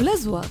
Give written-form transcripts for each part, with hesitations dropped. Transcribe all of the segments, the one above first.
بلا زواق.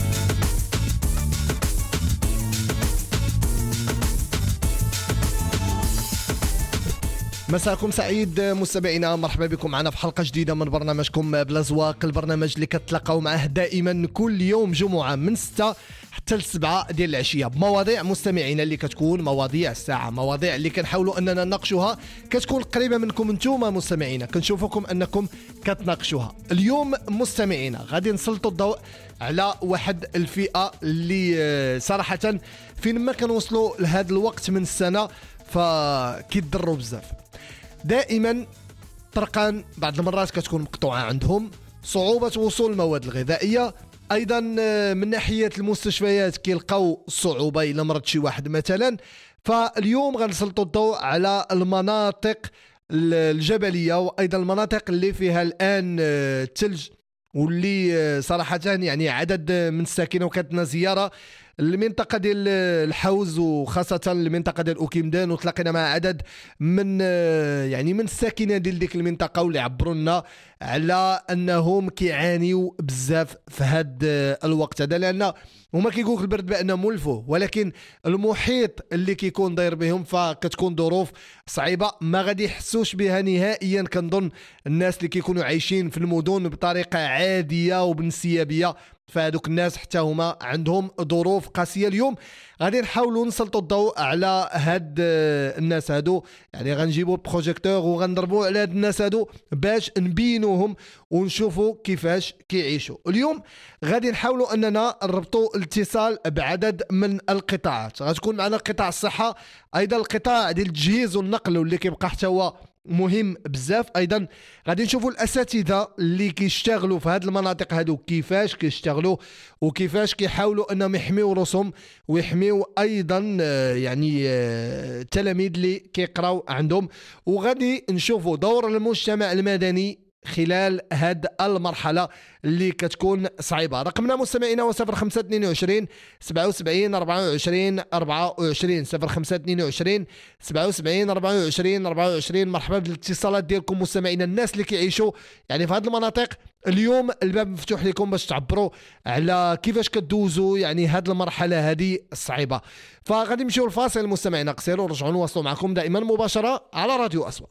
مساكم سعيد مستمعينا، مرحبا بكم معنا في حلقة جديدة من برنامجكم بلا زواق، البرنامج اللي كتلقاو معه دائما كل يوم جمعة من 6 حتى ل 7 ديال العشية بمواضيع مستمعينا اللي كتكون مواضيع الساعة، مواضيع اللي كنحاولوا اننا نناقشوها كتكون قريبة منكم انتوما مستمعينا، كنشوفكم انكم كتناقشوها. اليوم مستمعينا غادي نسلطوا الضوء على واحد الفئة اللي صراحة فين ما كنوصلوا لهذا الوقت من السنة فكيضروا بزاف. دائما طرقان بعض المرات كتكون مقطوعة عندهم، صعوبة وصول المواد الغذائية، ايضا من ناحية المستشفيات كيلقاو صعوبة الى مرض شي واحد مثلا. فاليوم غنسلطوا الضوء على المناطق الجبلية وايضا المناطق اللي فيها الان الثلج، واللي صراحة يعني عدد من الساكنة، وكانتنا زيارة المنطقة ديال الحوز وخاصة المنطقة ديال أوكيمدان، وتلاقينا مع عدد من من الساكنة ديال ديك المنطقة، واللي عبروا لنا على أنهم كيعانيوا بزاف في هاد الوقت هذا، لأن هما كيقولوا البرد بأنه مولفوه، ولكن المحيط اللي كيكون داير بهم فكتكون ظروف صعيبة ما غادي يحسوش بها نهائيا. كنظن الناس اللي كيكونوا عايشين في المدن بطريقة عادية وبانسيابية، فهذوك الناس حتى هما عندهم ظروف قاسية. اليوم غادي نحاولوا نسلطوا الضوء على هاد الناس هادو، غنجيبوا البروجيكتور وغنضربوا على هاد الناس هادو باش نبينوهم ونشوفوا كيفاش كيعيشوا. اليوم غادي نحاولوا اننا نربطوا الاتصال بعدد من القطاعات، غتكون معنا قطاع الصحة، ايضا القطاع ديال التجهيز والنقل واللي كيبقى حتى هو مهم بزاف، ايضا غادي نشوفوا الاساتذه اللي كيشتغلوا في هذه المناطق هادو كيفاش كيشتغلوا وكيفاش كيحاولوا انهم يحميوا راسهم ويحميوا ايضا التلاميذ اللي كيقراو عندهم. وغادي نشوفوا دور المجتمع المدني خلال هاد المرحلة اللي كتكون صعيبة. رقمنا مستمعينا هو 0522 77 24 24 0522 77 24 24. مرحبا بالاتصالات ديالكم مستمعينا، الناس اللي كيعيشوا في هاد المناطق. اليوم الباب مفتوح لكم باش تعبروا على كيفاش كدوزوا هاد المرحلة هذه الصعيبة. فغادي نمشيو الفاصل مستمعينا قصير ونرجعوا نواصلوا معكم دائما مباشرة على راديو أصوات.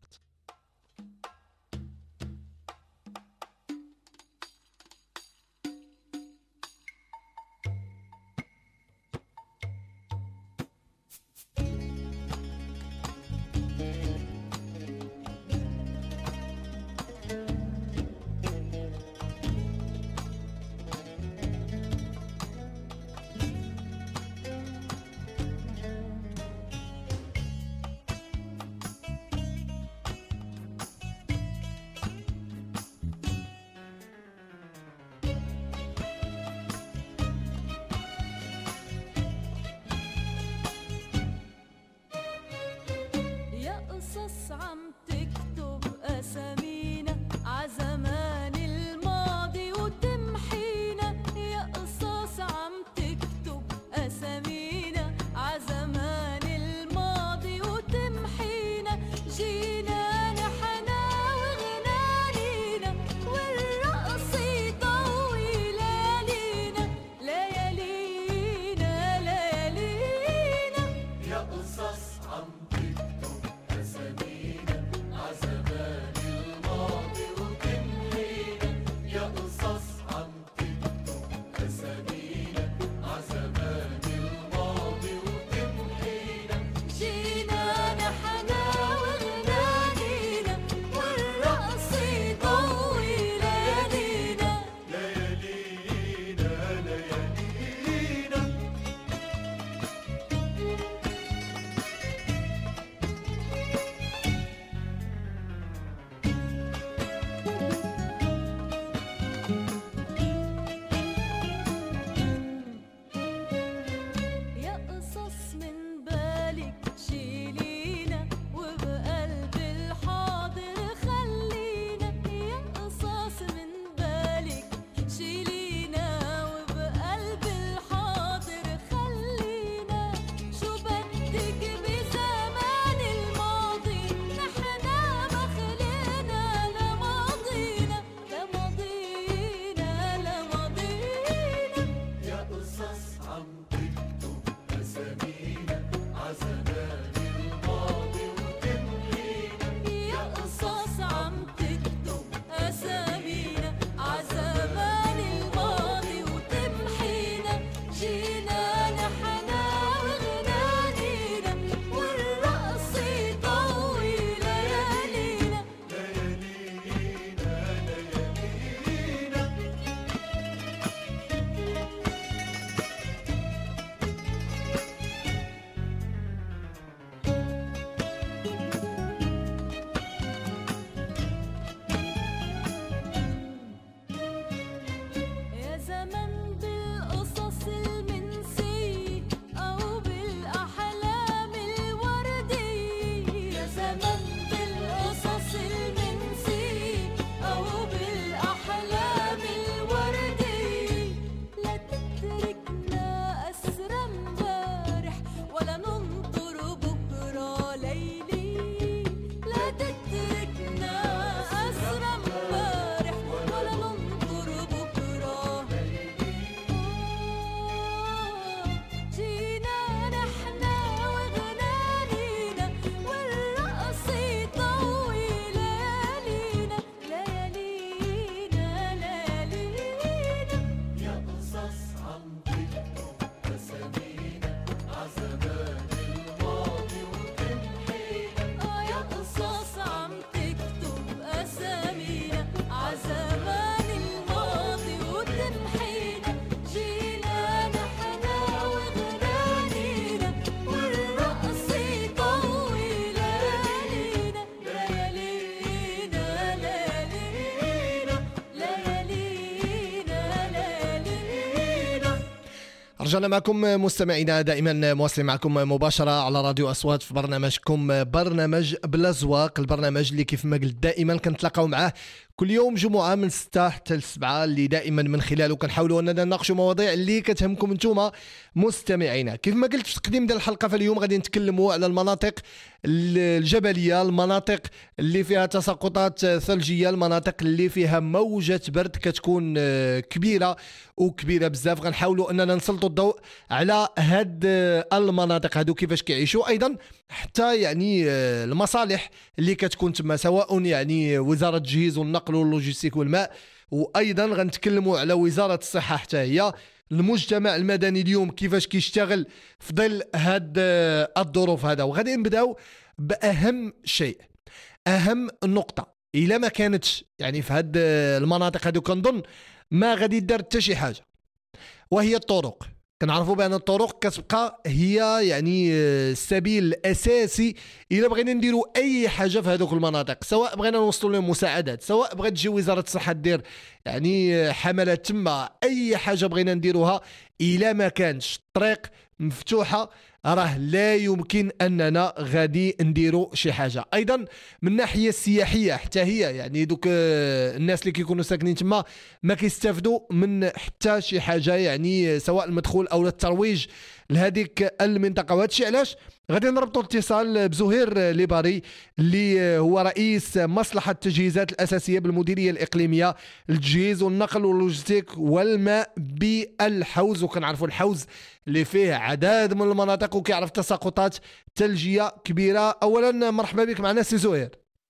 رجعنا معكم مستمعينا، دائما مواصلين معكم مباشرة على راديو أصوات في برنامجكم برنامج بلا زواق، البرنامج اللي كيف ما قلت دائما كنتلاقاو معاه كل يوم جمعة من 6 حتى ل 7، اللي دائما من خلاله كنحاولوا اننا نناقشوا مواضيع اللي كتهمكم انتم مستمعينا. كيف ما قلت في تقديم ديال الحلقة، فاليوم غادي نتكلموا على المناطق الجبلية، المناطق اللي فيها تساقطات ثلجية، المناطق اللي فيها موجة برد كتكون كبيرة وكبيرة بزاف. غنحاولوا اننا نسلطوا الضوء على هاد المناطق هادو كيفاش كيعيشوا، ايضا حتى يعني المصالح اللي كتكون تما، سواء يعني وزارة التجهيز والنقل واللوجيستيك والماء، وايضا غنتكلموا على وزارة الصحة حتى هي، المجتمع المدني اليوم كيفاش كيشتغل في ظل هاد الظروف هذا. وغادي نبداو باهم شيء، اهم نقطة الا ما كانتش يعني في هاد المناطق هادو كنظن ما غادي يدار حتى شي حاجة، وهي الطرق. كنعرفوا بان الطرق كتبقى هي يعني السبيل الاساسي الا بغينا نديروا اي حاجه في هذوك المناطق، سواء بغينا نوصلوا لهم مساعدات، سواء بغات تجي وزاره الصحه دير يعني حملات تما، اي حاجه بغينا نديروها الا ما كانش الطريق مفتوحه راه لا يمكن اننا غادي نديروا شي حاجه. ايضا من الناحيه السياحيه حتى هي يعني دوك الناس اللي كيكونوا ساكنين تما ما كيستافدوا من حتى شي حاجه، يعني سواء المدخول او الترويج لهذيك المنطقه. وهذا الشيء علاش غادي نربطوا الاتصال بزهير ليباري اللي هو رئيس مصلحه التجهيزات الاساسيه بالمديريه الاقليميه للتجهيز والنقل واللوجستيك والماء بالحوز. وكنعرفوا الحوز اللي فيه عدد من المناطق وكيعرف تساقطات ثلجيه كبيره. اولا مرحبا بك معنا سي زهير.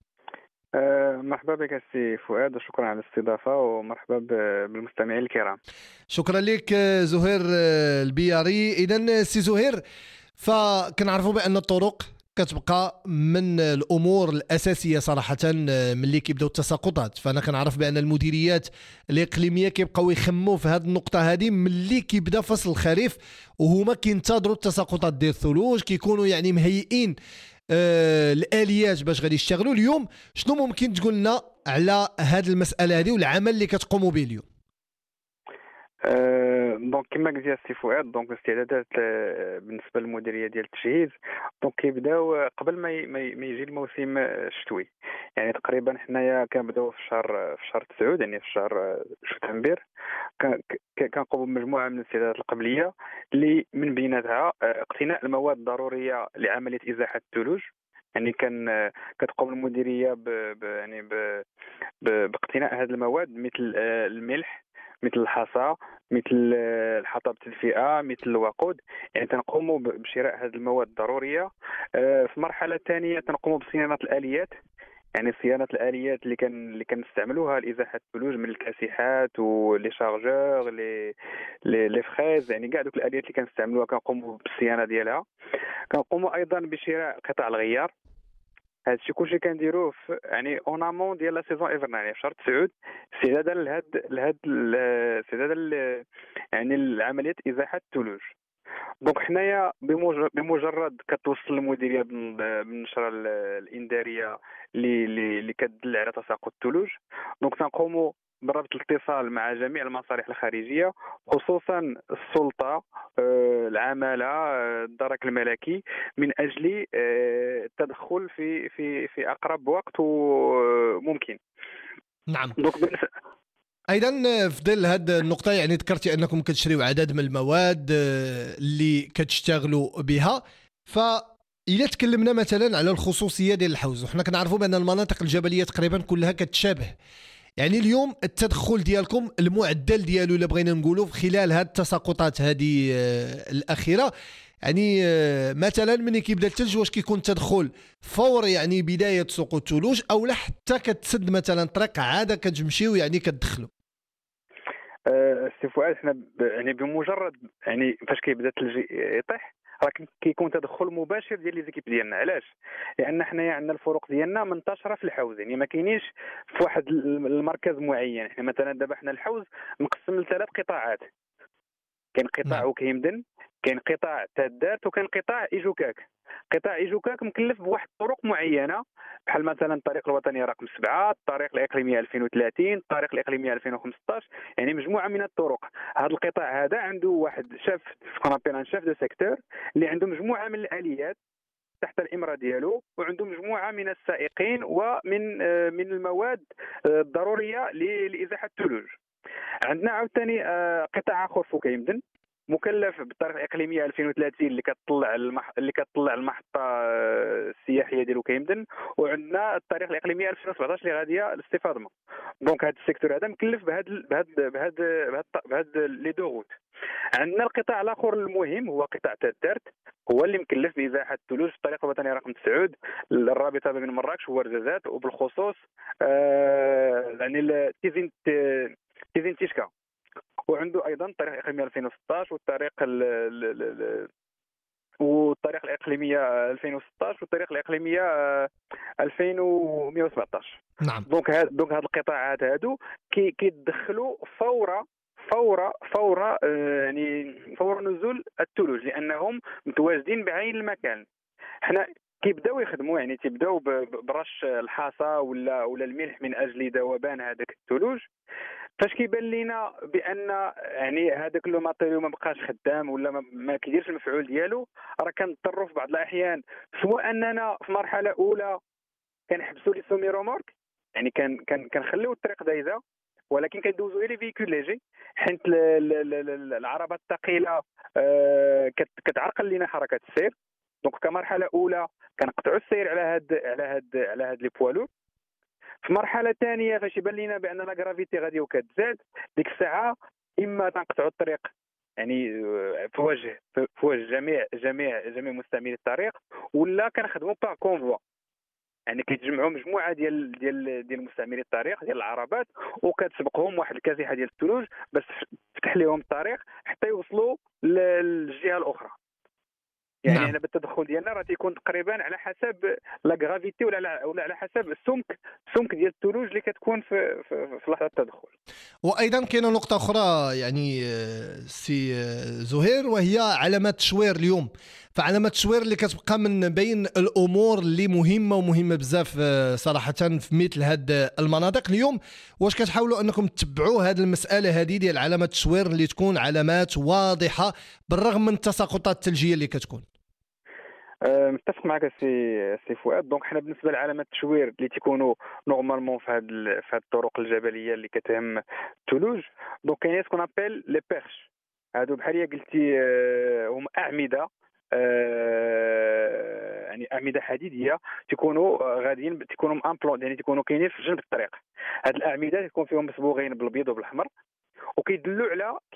مرحبا بك سي فؤاد، وشكرا على الاستضافه، ومرحبا بالمستمعين الكرام. شكرا لك زهير البياري. اذا سي زهير، فكنعرفوا بان الطرق كتبقى من الامور الاساسيه صراحه ملي كيبداو التساقطات. فانا كنعرف بان المديريات الاقليميه كيبقاو يخموا في هذه النقطه هذه ملي كيبدا فصل الخريف، وهما كينتظروا التساقطات ديال الثلوج، كيكونوا يعني مهيئين الاليات باش غادي يشتغلوا. اليوم شنو ممكن تقول لنا على هذه المساله هذه والعمل اللي كتقوموا به اليوم؟ دونك كما قلت يا سي فؤاد، دونك الاستعدادات بالنسبه للمديريه ديال التجهيز دونك كيبداو قبل ما يجي الموسم الشتوي. يعني تقريبا حنايا كنبداو في شهر 9، يعني في شهر شتنبر كنقوموا بمجموعه من الاستعدادات القبليه اللي من بيناتها اقتناء المواد الضروريه لعمليه ازاحه الثلوج. يعني كتقوم المديريه باقتناء هذه المواد، مثل الملح، مثل الحصى، مثل الحطب التدفئه، مثل الوقود. يعني تنقوموا بشراء هذه المواد الضروريه. في المرحله الثانيه تنقوموا بصيانه الاليات، يعني صيانه الاليات اللي كنستعملوها لازاحه الثلوج، من الكاسحات ولي شارجور لي فريز، يعني كاع دوك الاليات اللي كنستعملوها كنقوموا بالصيانه ديالها. كنقوموا ايضا بشراء قطع الغيار. هذا الشيء كلشي كنديروه يعني اون امون ديال لا سيزون ايفرنال، في شهر 9، استعدادا يعني لعمليه ازاحه الثلوج. دونك حنايا بمجرد كتوصل المديريه بالنشره الانذاريه اللي كتدل على تساقط الثلوج، دونك تنقوموا بربط الاتصال مع جميع المصالح الخارجيه، خصوصا السلطه، العماله، الدرك الملكي، من اجل التدخل في اقرب وقت ممكن. نعم. ايضا في ظل هذه النقطه، يعني ذكرتي انكم كتشريوا عدد من المواد اللي كتشتغلوا بها، فإلا تكلمنا مثلا على الخصوصيه ديال الحوز، وحنا كنعرفوا بان المناطق الجبليه تقريبا كلها كتشابه. يعني اليوم التدخل ديالكم المعدل ديالو الا بغينا نقولوا خلال هذه التساقطات هذه الاخيره، يعني مثلا ملي كيبدا الثلج، واش كيكون التدخل فور يعني بدايه سقوط الثلوج، او لا حتى كتسد مثلا طريق عاده كتمشيو يعني كتدخلوا؟ سي فؤاد، حنا يعني بمجرد يعني فاش كيبدا الثلج يطيح راه كيكون تدخل مباشر ديال لي زيكيب ديالنا. علاش؟ لان حنايا عندنا الفروق ديالنا منتشره في الحوز، يعني ما كاينينش في واحد المركز معين. حنا مثلا دابا حنا الحوز مقسم ل3 قطاعات، كاين قطاع وكيمدن، كاين قطاع تادات وكاين قطاع ايجوكاك. قطاع ايجوكاك مكلف بواحد الطرق معينه، بحال مثلا الطريق الوطني رقم 7، الطريق الاقليميه 2030، الطريق الاقليميه 2015، يعني مجموعه من الطرق. هذا القطاع هذا عنده واحد شاف سكون شاف دو سيكتور اللي عنده مجموعه من الاليات تحت الامره ديالو، وعنده مجموعه من السائقين ومن من المواد الضروريه لازاحه الثلوج. عندنا عاوتاني قطاع اخر فوق يمدن مكلف بالطريقه الاقليميه 2030 اللي كتطلع المحطه السياحيه ديال كيمدن، وعندنا الطريق الاقليميه 2017 اللي غاديه لاستفاضه. دونك هذا السيكتور هذا مكلف بهاد لي دو روت. عندنا القطاع الاخر المهم هو قطاع تادرت، هو اللي مكلف بازاحه الثلوج في الطريق الوطني رقم 9 الرابطه بين مراكش وورزازات، وبالخصوص يعني تيزين تيشكا. وعنده ايضا الطريق الاقليميه 2016 والطريق الاقليميه 2016 والطريق الاقليميه 2117. نعم. دونك هاد القطاعات هادو كيدخلوا فور يعني فور نزول الثلوج، لانهم متواجدين بعين المكان. حنا كيبداو يخدموا، يعني تيبداو برش الحصى ولا الملح من اجل ذوبان هذاك الثلوج. فاش كيبان لينا بان يعني هذاك لو ماتيريو ما بقاش خدام ولا ما كيديرش المفعول ديالو، راه كنضطروا في بعض الاحيان سواء اننا في مرحله اولى كنحبسوا لي سومي رومورك، يعني كنخليو الطريق دايزه ولكن كندوزو غير لي فيكول ليجي، حيت العربات الثقيله كتعرقل لنا حركه السير. دونك كمرحله اولى كنقطعوا السير على هاد لي بوالو. في مرحله ثانيه فاش يبان لنا بان لا غرافيتي غادي وكتزاد، ديك الساعه اما تنقطعوا الطريق يعني في وجه جميع مستعملي الطريق، ولا كنخدموا با كونفوا، يعني كيتجمعوا مجموعه ديال مستعملي الطريق ديال العربات وكتسبقهم واحد الكاسحه ديال الثلوج باش تفتح لهم الطريق حتى يوصلوا للجهه الاخرى. يعني نعم. هنا بالتدخل ديالنا راه تيكون تقريبا على حسب لا غرافيتي ولا على حسب السمك ديال الثلوج اللي كتكون في لحظه التدخل. وايضا كاينه نقطه اخرى يعني سي زهير، وهي علامات التشوير اليوم. فعلامات التشوير اللي كتبقى من بين الامور اللي مهمه بزاف صراحه في مثل هاد المناطق اليوم. واش كتحاولوا انكم تتبعوا هذه المساله هذه ديال علامات التشوير اللي تكون علامات واضحه بالرغم من التساقطات الثلجيه اللي كتكون؟ متفق معك سي فؤاد. دونك حنا بالنسبه لعلامات التشوير اللي تيكونوا نورمالمون في هاد الطرق الجبليه اللي كتهم الثلوج، دونك كاين سكون ابل لي بيرش. هادو بحال قلتي هم اعمده، يعني اعمده حديديه تيكونوا غاديين، تيكونوا امبلون، يعني تيكونوا كاينين في جنب الطريق. هاد الاعمده تكون فيهم مصبوغين بالابيض وبالاحمر، وكيدلوا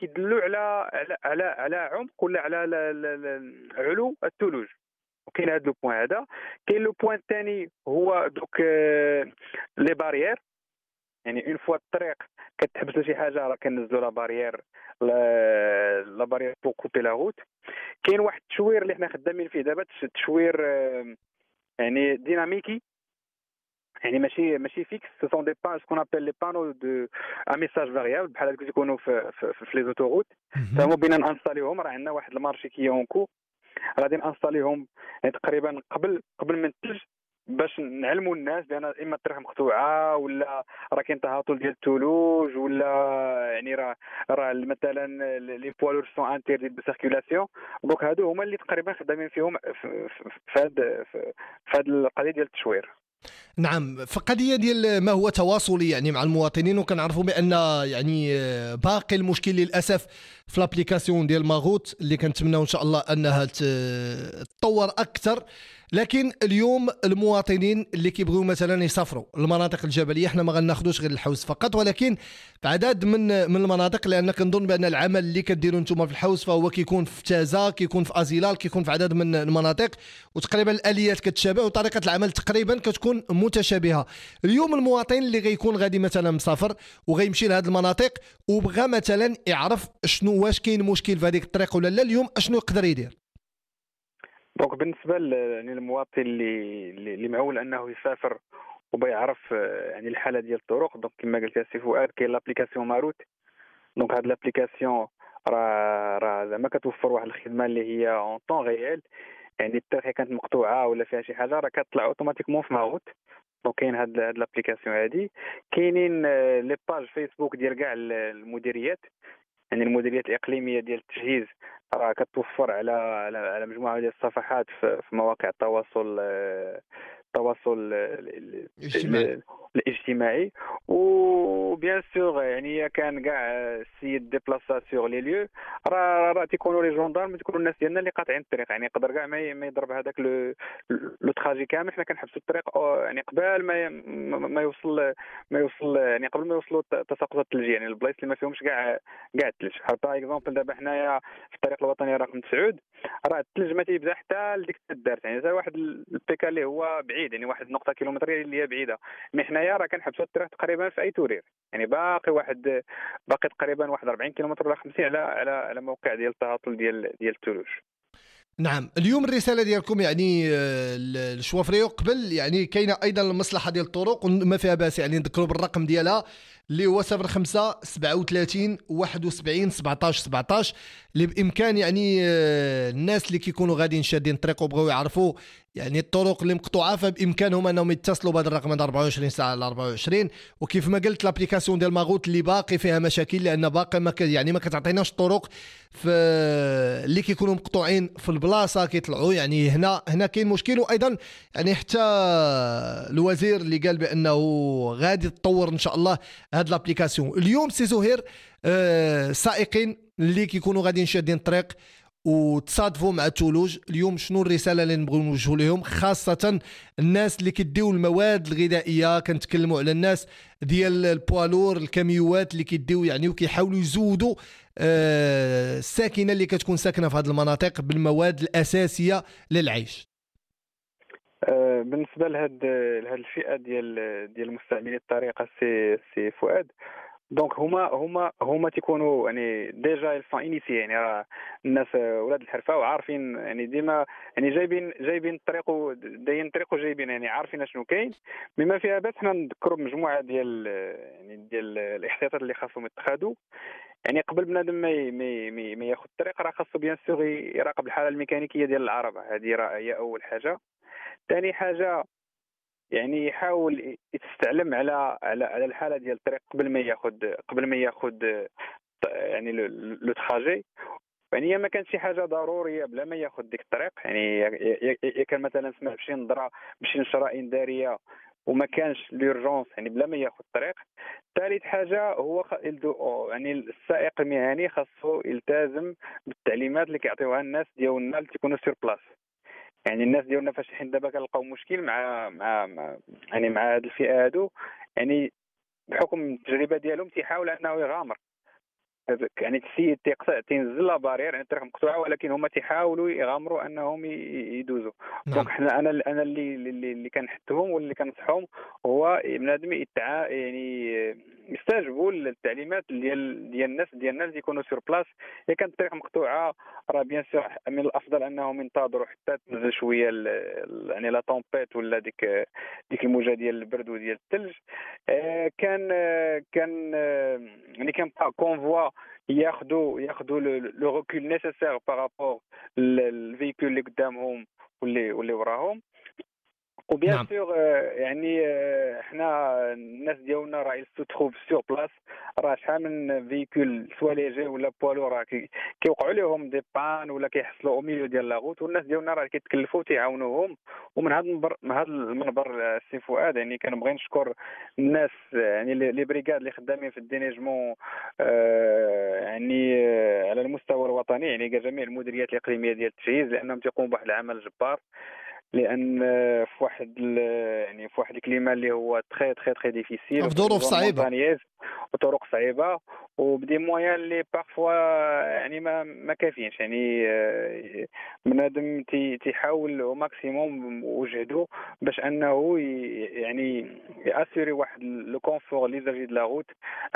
على عمق ولا على علو الثلوج. وكاين هذا لو بوين هذا. كاين لو بوين الثاني هو دوك لي باريير، يعني اون فوا الطريق كتحبس لشي حاجه راه كنزلوا لا باريير بو كوبي لا روت. كاين واحد التشوير اللي حنا خدامين فيه دابا، تشوير يعني ديناميكي، يعني ماشي فيكس. سو سون دي بان سكون ابل لي بانو دو ا ميساج فاريابل بحال هكا تيكونوا في لي زوتوروت. فهما بينا نانستاليوهم، راه عندنا واحد المارشي كي اونكو غادي نانستاليهم يعني تقريبا قبل من الثلج، باش نعلموا الناس بان اما الطريق مقطوعه ولا راه كاين تهاطل ديال الثلوج، ولا يعني راه مثلا لي بوالور سون انتيردي دو سيركيلاسيون. دونك هادو هما اللي تقريبا خدامين فيهم في هاد القضيه ديال التشوير. نعم. فقضيه ديال ما هو تواصلي يعني مع المواطنين، وكنعرفوا بان يعني باقي المشكل للاسف في لابليكاسيون ديال ماغوت اللي كنتمناو ان شاء الله انها تطور اكثر. لكن اليوم المواطنين اللي كيبغيو مثلا يسافروا المناطق الجبليه، احنا ما غناخذوش غير الحوس فقط، ولكن في عدد من المناطق، لان كنظن بان العمل اللي كديروا نتوما في الحوس فهو كيكون في تازا، كيكون في ازيلال، كيكون في عدد من المناطق، وتقريبا الاليات كتشابه وطريقه العمل تقريبا كتكون متشابهه. اليوم المواطن اللي غيكون غادي مثلا مسافر وغيمشي لهذه المناطق وبغى مثلا يعرف شنو واش كاين مشكل في هذيك الطريق ولا لا، اليوم اشنو يقدر يدير؟ دونك بالنسبه يعني المواطن اللي معول انه يسافر وبيعرف يعني الحاله ديال الطرق، دونك كما قلت سي فؤاد كاين لابليكاسيون ماروت. دونك هاد لابليكاسيون راه زعما كتوفر واحد الخدمه اللي هي اون طون ريال. يعني التاريخ كانت مقطوعه ولا فيها شي حاجه راه كتطلع اوتوماتيكمون في ماغوت. دونك كاين هاد لابليكاسيون هادي. كاينين لي باج فيسبوك ديال كاع المديريات، يعني المديريات الاقليميه ديال التجهيز راه كتوفر على مجموعه ديال الصفحات في مواقع التواصل اجتماعي. الاجتماعي. وبيان سور يعني كان كاع السيد ديبلاسا سور لي ليو، راه تيكونوا لي جوندارم، تيكونوا الناس ديالنا اللي قاطعين الطريق. يعني يقدر كاع ما يضرب هذاك لو تراجي كامل. حنا كنحبسوا الطريق يعني قبل ما يوصل يعني قبل ما يوصلوا تساقط الثلج، يعني البلايص اللي ما فيهمش كاع الثلج. بحال باغ اكزومبل دابا حنايا في الطريق الوطني رقم 9 راه الثلج ما تيبدا حتى لديك الدارت، يعني حتى واحد البيكا اللي هو بعيد، يعني واحد النقطه كيلومتريه اللي هي بعيده. مي حنايا راه كنحبسوا الطريق تقريبا في اي تورير، يعني باقي تقريبا واحد 40 كيلومتر ولا 50 على موقع ديال التهاطل ديال الثلوج. نعم، اليوم الرساله ديالكم يعني الشوافريو قبل يعني كاينه ايضا المصلحه ديال الطرق وما فيها باس يعني نذكروا بالرقم ديالها اللي هو 05 37 71 17 17 اللي بامكان يعني الناس اللي كيكونوا غاديين شادين الطريق وبغاو يعرفوا يعني الطرق اللي مقطوعه فبامكانهم انهم يتصلوا بهذا الرقم 24 ساعه على 24. وكيف ما قلت لابليكاسيون ديال ماغوت اللي باقي فيها مشاكل لان باقي يعني ما كتعطيناش الطرق في اللي كيكونوا مقطوعين في البلاصه كيطلعوا. يعني هنا كاين مشكل. وايضا يعني حتى الوزير اللي قال بانه غادي تطور ان شاء الله هاد لابليكاسيون. اليوم سي زهير سائقين اللي كيكونوا غاديين شادين الطريق وتصادفوا مع الثلوج اليوم، شنو الرساله اللي نبغيو نوجهوا لهم خاصه الناس اللي كيديو المواد الغذائيه؟ كنتكلموا على الناس ديال البوالور الكاميوات اللي كيديو يعني وكيحاولوا يزودوا الساكنه اللي كتكون ساكنه في هذه المناطق بالمواد الاساسيه للعيش. بالنسبه لهاد الفئه ديال مستعملي الطريق سي فؤاد، دونك هما تيكونوا يعني ديجا الفون انيسي، يعني راه الناس ولاد الحرفه وعارفين يعني ديما يعني جايبين الطريق وداين الطريق وجايبين يعني عارفين شنو كاين. بما فيها باس حنا نذكروا بمجموعه ديال الاحتياطات اللي خاصهم يتخذوا. يعني قبل بنادم ما ياخذ الطريق راه خاصو بيان سور يراقب الحاله الميكانيكيه ديال العربه، هذه راه هي اول حاجه. ثاني حاجه يعني يحاول يستعلم على الحاله ديال الطريق قبل ما ياخذ يعني لو تراجي. يعني ما كانت شي حاجه ضروريه بلا ما ياخذ ديك الطريق، يعني كان مثلا سمع بشي نظره بشي نشره انذاريه وما كانش لورجونس يعني بلا ما ياخذ الطريق. ثالث حاجه هو يعني السائق المهني خاصو يلتزم بالتعليمات اللي كيعطيوها الناس ديالنا اللي تيكونوا سور بلاص. يعني الناس ديالنا فاش حين دابا كنلقاو مشكل مع هاد الفئه هادو، يعني بحكم التجربه ديالهم تيحاول انه يغامر. يعني السيد تينزل لا بارير يعني الطريق مقطوعه ولكن هما تيحاولوا يغامروا انهم يدوزوا. نعم. دونك حنا انا اللي كنحثهم واللي كنصحهم هو بنادم يعني يستجبوا للتعليمات ديال الناس ديالنا اللي يكونوا سور بلاص. اذا كانت الطريق مقطوعه راه بيان سور من الافضل انهم ينتظروا حتى تنزل شويه يعني لا طومبيت ولا ديك الموجه ديال البرد وديال الثلج. كان يعني كان كونفوا ياخذوا لو ريكول نيسيسير بارابور الفيكول اللي قدامهم واللي وراهم. وبيان نعم. سور يعني حنا الناس ديالنا راه يسو تروف سور بلاص. راه شحال من فيكول سوا ليجي ولا بوالو راه كيوقعوا لهم دي بان ولا كيحصلوا او ميليو ديال لاغوت، والناس ديالنا راه كيتكلفوا تيعاونوهم. ومن هذا المنبر السي فؤاد يعني كنبغي نشكر الناس يعني لي بريغاد اللي خدامين في الدينيجمون يعني على المستوى الوطني، يعني جميع المديريات الاقليميه ديال التجهيز لانهم تيقوموا بواحد العمل جبار. لان في واحد الكليما اللي هو تري تري تري ديفيسيل في ظروف صعيبه. وطرق صعيبه وبدي مويان اللي بارفوا يعني ما كافيينش. يعني بنادم تيحاول او ماكسيموم وجهده باش انه يعني ياسوري واحد لو كونفور لي زاجي د لا روت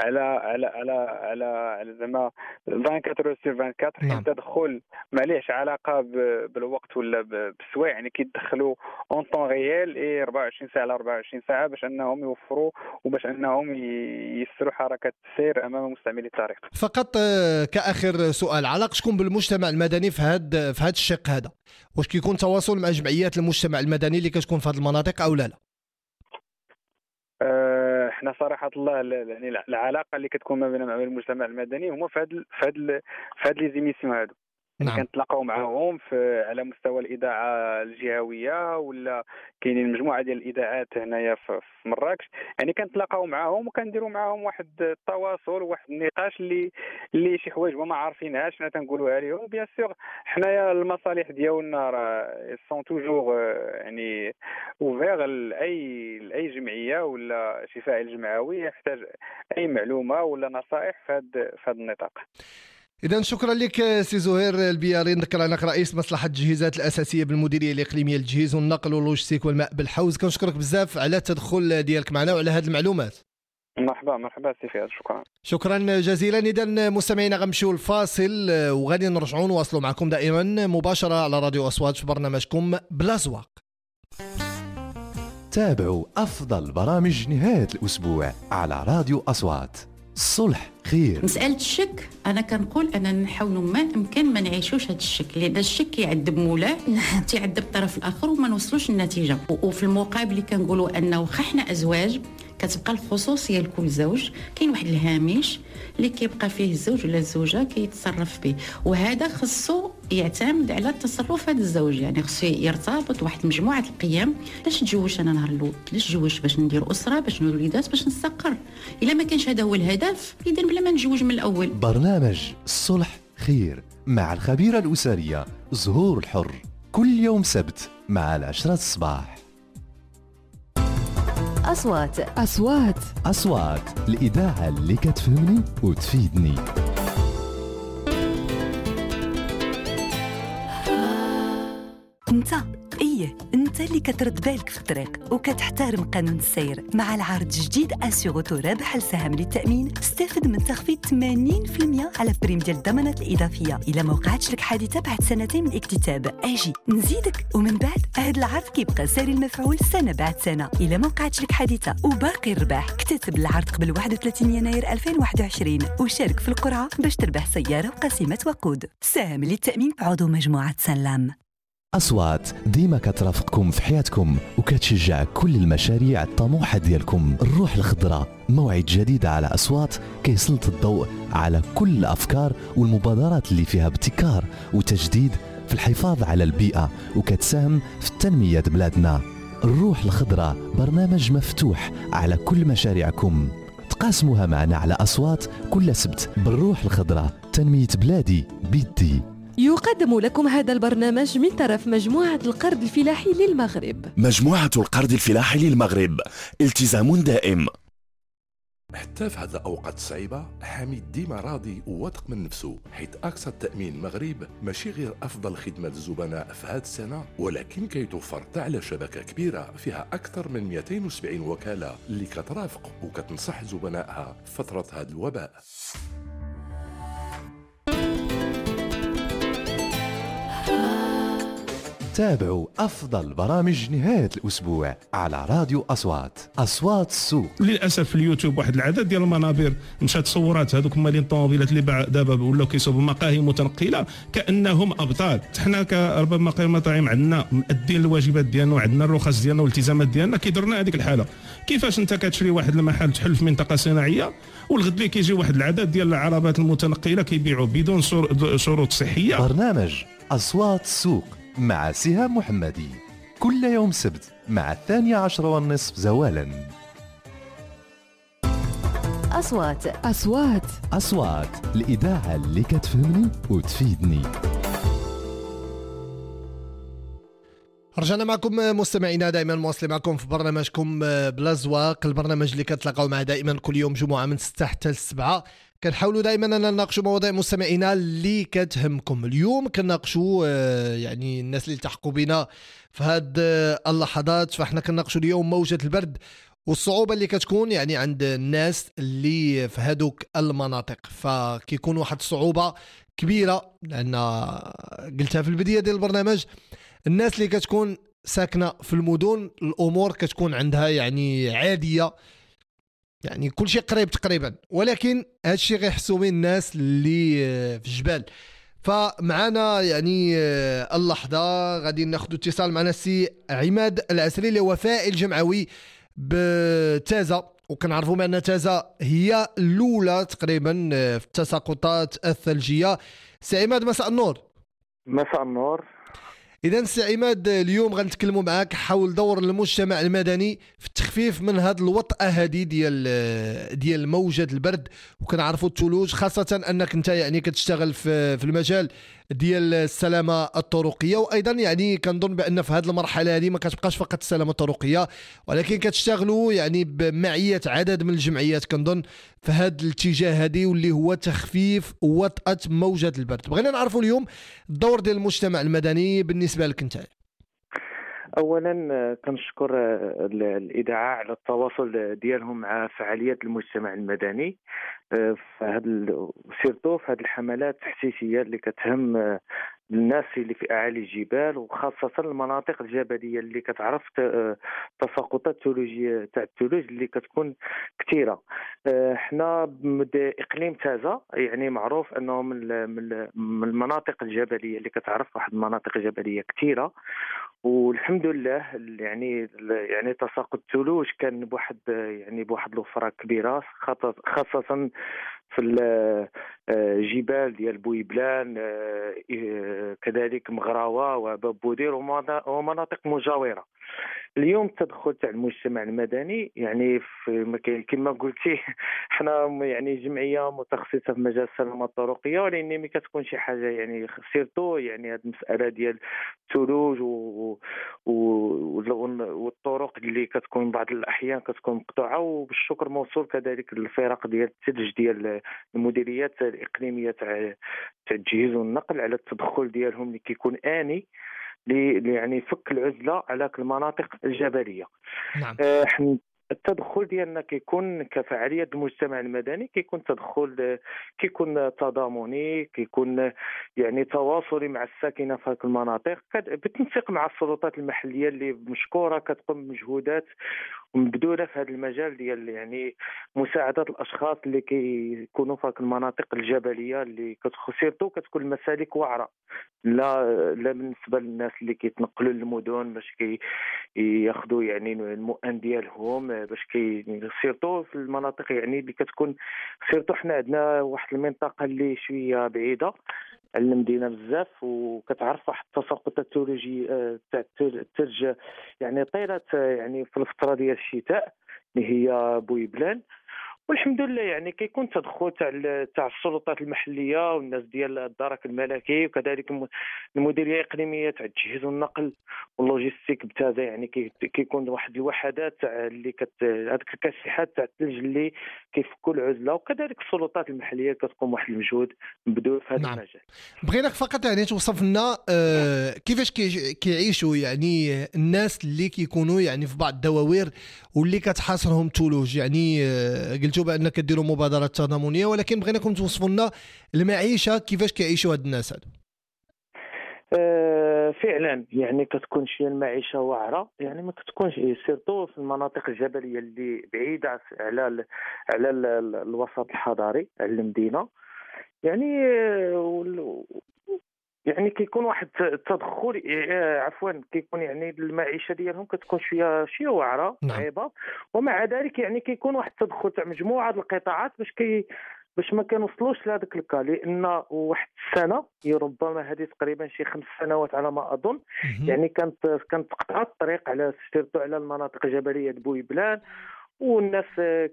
على زعما 24 سور 24. نعم. حين تدخل ما ليهش علاقه بالوقت ولا بالسوايع، يعني كيدخلوا اون طون ريال 24 ساعه على 24 ساعه باش انهم يوفروا وباش انهم يسروا حركه السير امام مستعملي الطريق. فقط كاخر سؤال، علاقتكم بالمجتمع المدني في هذا الشق هذا، واش كيكون تواصل مع جمعيات المجتمع المدني اللي كتكون في هذه المناطق او لا؟ احنا صراحه الله يعني العلاقه اللي كتكون ما بيننا وبين المجتمع المدني هما في هاد لي زيميسيون هادو. نعم. كنتلاقاو معاهم على مستوى الاذاعه الجهويه، ولا كاينين مجموعه ديال الاذاعات هنايا في مراكش، يعني كنتلاقاو معاهم وكنديروا معاهم واحد التواصل وواحد النقاش اللي شي حوايج ما عارفينهاش حنا تنقولوها لهم. بيان سور حنايا المصالح ديالنا راه سون توجور يعني اوفير لاي جمعيه ولا شي فاعل جمعوي يحتاج اي معلومه ولا نصائح في هذا النطاق. إذا شكرا لك سي زهير البياري، نذكر أنك رئيس مصلحة التجهيزات الأساسية بالمديرية الإقليمية للتجهيز والنقل واللوجستيك والماء بالحوز. كنشكرك بزاف على التدخل ديالك معنا وعلى هذه المعلومات. مرحبا سي فياض، شكرا جزيلا. إذا مستمعينا غنمشيو الفاصل وغادي نرجعوا نواصلوا معكم دائما مباشرة على راديو أصوات في برنامجكم بلا زواق. تابعوا أفضل برامج نهاية الأسبوع على راديو أصوات. الصلح خير. مسألة الشك أنا كنقول أننا نحاولوا ما أمكن ما نعيشوش هذا الشك، لأن الشك يعذب مولاه تيعذب الطرف الآخر وما نوصلوش النتيجة. وفي المقابل كنقولوا أنه واخا حنا أزواج كتبقى الخصوصية لكل زوج، كاين واحد الهامش اللي كيبقى فيه الزوج ولا الزوجة كيتصرف به، وهذا خصو يعتمد على التصرف هذا الزوج. يعني خصو يرتبط واحد مجموعة القيم. علاش تزوجت انا نهار الاول؟ علاش تزوجت؟ باش ندير اسره، باش نولد وليدات، باش نستقر. الا ما كانش هذا هو الهدف اذا بلا ما نتزوج من الاول. برنامج الصلح خير مع الخبيرة الأسرية زهور الحر، كل يوم سبت مع 10 الصباح. أصوات الإذاعة اللي كتفهمني وتفيدني. انت اللي كترد بالك في الطريق وكتحترم قانون السير. مع العرض الجديد اسيغوتو رابح لسهم للتامين، استفد من تخفيض 80% على بريم ديال الضمانات الاضافيه الا ما وقعتش لك حادثه بعد 2 سنين من الاكتتاب. اجي نزيدك، ومن بعد هذا العرض كيبقى ساري المفعول سنه بعد سنه الا ما وقعتش لك حادثه وباقي الربح. اكتتب العرض قبل 31 يناير 2021 وشارك في القرعه باش تربح سياره وقسيمه وقود. سهم للتامين عضو مجموعه سلام. أصوات ديما كترافقكم في حياتكم وكتشجع كل المشاريع الطموحة ديالكم. الروح الخضراء موعد جديد على أصوات كيسلط الضوء على كل الأفكار والمبادرات اللي فيها ابتكار وتجديد في الحفاظ على البيئة وكتساهم في تنمية بلادنا. الروح الخضراء برنامج مفتوح على كل مشاريعكم، تقاسموها معنا على أصوات كل سبت. بالروح الخضراء تنمية بلادي بيدي. يقدم لكم هذا البرنامج من طرف مجموعة القرض الفلاحي للمغرب. مجموعة القرض الفلاحي للمغرب، التزام دائم. حتى في هذه الأوقات الصعيبة حميد ديما راضي وواثق من نفسه، حيث أكثر تأمين المغرب ماشي غير أفضل خدمة للزبناء في هذه السنة، ولكن كيتوفر حتى على شبكة كبيرة فيها أكثر من 270 وكالة اللي كترافق وكتنصح زبنائها في فترة هذا الوباء. تابعوا أفضل برامج نهاية الأسبوع على راديو أصوات السوق. للأسف في اليوتيوب واحد العدد ديال المنابر مشات تصورات هذوك مالين الطوموبيلات اللي دابا ولاو كيسوقوا مقاهي متنقله كأنهم أبطال. حنا كأرباب مقاهي المطاعم عندنا مؤدين الواجبات ديالنا وعندنا الرخص ديالنا والالتزامات ديالنا، كيدرنا هذيك الحالة. كيفاش أنت كتشري واحد المحل تحل في منطقة صناعية والغد لي كيجي واحد العدد ديال العربات المتنقلة كيبيعوا بدون شروط صحية. برنامج أصوات السوق مع سهام محمدي كل يوم سبت مع 12:30 زوالا. أصوات الإذاعة اللي كتفهمني وتفيدني. رجعنا معكم مستمعينا، دائما مواصلين معكم في برنامجكم بلا زواق، البرنامج اللي كتلاقاو معه دائما كل يوم جمعة من 6 حتى 7. كنحاولوا دائما أن نناقشوا مواضيع مستمعينا اللي كتهمكم. اليوم كنناقشوا يعني الناس اللي التحقوا بنا في هاد اللحظات، فاحنا كنناقشوا اليوم موجة البرد والصعوبة اللي كتكون يعني عند الناس اللي في هادوك المناطق. فكيكون واحد الصعوبة كبيرة، لأن قلتها في البداية ديال البرنامج، الناس اللي كتكون ساكنه في المدن الامور كتكون عندها يعني عاديه، يعني كل شيء قريب تقريبا، ولكن هذا الشيء غيحسوا به الناس اللي في الجبال. فمعنا يعني اللحظه غادي ناخذ اتصال معنا السي عماد العسري اللي هو فاعل جمعوي بتازا، وكنعرفوا بان تازا هي الاولى تقريبا في التساقطات الثلجيه. سي عماد مساء النور. مساء النور. إذا سي عماد اليوم غنتكلموا معاك حول دور المجتمع المدني في التخفيف من هذه الوطأة هذه ديال موجة البرد، وكنعرفوا الثلوج، خاصة أنك أنت يعني كتشتغل في المجال ديال السلامة الطرقية، وأيضا يعني كنظن بأن في هذه المرحلة هذه ما كتبقاش فقط السلامة الطرقية، ولكن كتشتغلوا يعني بمعية عدد من الجمعيات كنظن في هذا الاتجاه هذه، واللي هو تخفيف وطأة موجة البرد. بغينا نعرفوا اليوم الدور ديال المجتمع المدني بالنسبة لك انت. اولا كنشكر الاذاعه على التواصل ديالهم مع فعاليات المجتمع المدني في هذا سيرتو في هذه الحملات التحسيسيه اللي كتهم الناس اللي في اعالي الجبال، وخاصه المناطق الجبليه اللي كتعرف تساقطات الثلوجيه تاع الثلوج اللي كتكون كثيره. حنا اقليم تازا يعني معروف انه من المناطق الجبليه اللي كتعرف واحد المناطق جبليه كثيره، والحمد لله يعني تساقط الثلوج كان بواحد الوفره كبيره، خاصه في الجبال ديال بويبلان، كذلك مغراوه وباب بودير ومناطق مجاوره. اليوم التدخل تاع المجتمع المدني يعني كما قلتي حنا يعني جمعيه متخصصه في مجال السلامه الطرقيه، ولكن ملي كتكون شي حاجه يعني سيرتو يعني هذه المساله ديال الثلوج والطرق اللي كتكون بعض الاحيان كتكون مقطوعه، وبالشكر موصول كذلك للفرق ديال الثلج ديال المديريات الاقليميه تاع التجهيز والنقل على التدخل ديالهم اللي كيكون اني يعني فك العزله على المناطق الجبليه. نعم. التدخل ديالنا كيكون كفعاليه المجتمع المدني، كيكون تدخل كيكون تضامني، كيكون يعني تواصلي مع الساكنه في هذه المناطق بالتنسيق مع السلطات المحليه اللي مشكوره كتقوم بمجهودات ومبذوله في هذا المجال ديال يعني مساعده الاشخاص اللي كيكونوا في المناطق الجبليه اللي سيرتو كتكون المسالك واعره، لا بالنسبه للناس اللي كيتنقلوا للمدن باش ياخذوا يعني المؤن ديالهم باش سيرتو في المناطق يعني اللي كتكون سيرتو. حنا عندنا واحد المنطقه اللي شويه بعيده على المدينه بزاف، وكتعرف واحد التساقط الثلوجي تاع الثلج يعني طيلات يعني في الفتره ديال الشتاء اللي هي بويبلان. والحمد لله يعني كيكون تدخل تاع السلطات المحليه والناس ديال الدرك الملكي، وكذلك المديريه الاقليميه تاع التجهيز والنقل واللوجيستيك بتازا، يعني كيكون واحد الوحدات اللي هذيك الكاسحات تاع الثلج اللي كيفكوا العزله، وكذلك السلطات المحليه كتقوم واحد المجهود مبذول في هذا المجال. بغيناك فقط يعني توصف لنا كيفاش كيعيشوا يعني الناس اللي كيكونوا يعني في بعض الدواوير واللي كتحاصرهم الثلوج، يعني قلتوا بان كديروا مبادرات تضامنيه، ولكن بغيناكم توصفوا لنا المعيشه كيفاش كيعيشوا هاد الناس هادو. فعلا يعني كتكون شي المعيشه واعره، يعني ما كتكونش سيرتو في المناطق الجبليه اللي بعيده على الوسط الحضاري على المدينه، يعني كيكون واحد التدخل عفوا كيكون يعني المعيشه ديالهم كتكون شويه واعره صعيبه. ومع ذلك يعني كيكون واحد التدخل تاع مجموعه القطاعات باش ما كنوصلوش لهذاك الكا، لان واحد السنه ربما هذه تقريبا شي 5 سنوات على ما اظن يعني كانت تقطع الطريق على سيرتو على المناطق الجبليه د بويبلان، والناس